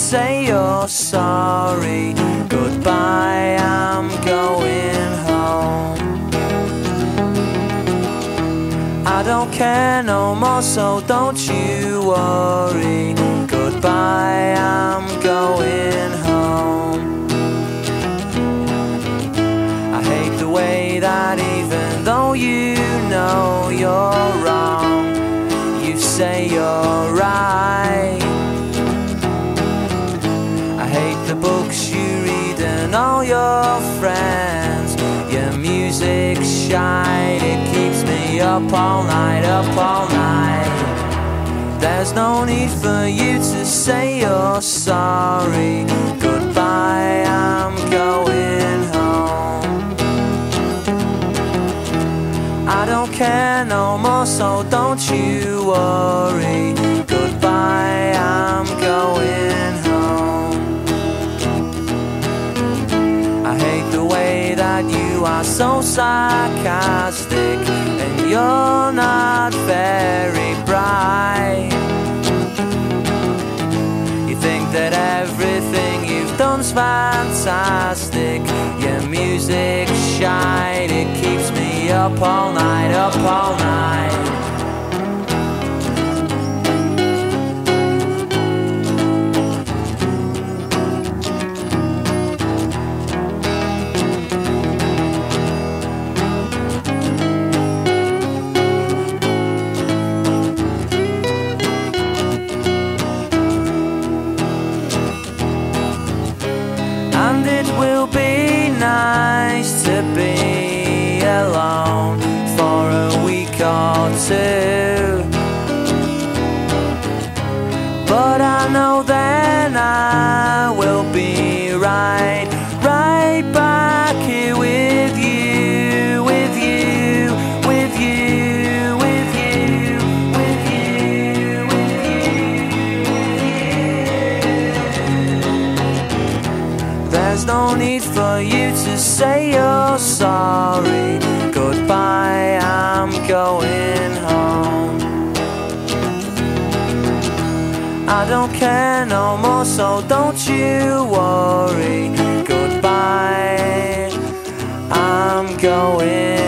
say you're sorry. Goodbye, I'm going home. I don't care no more, so don't you worry. Goodbye, I'm going home. I hate the way that even though you know you're wrong, you say you're right. I hate the books you read and all your friends. Your music's shite, it keeps me up all night, up all night. There's no need for you to say you're sorry. Goodbye, I'm going home. I don't care no more, so don't you worry. Goodbye, I'm going home. I hate the way that you are so sarcastic, and you're not very bright. You think that everything you've done's fantastic. Your music's shite, it keeps me up all night, up all night. And it will be nice to be alone for a week or two, but I know then I will be right back here with you, with you, with you, with you, with you, with you. There's no need for you to say you're sorry. Goodbye, I'm going home. I don't care no more, so don't you worry. Goodbye, I'm going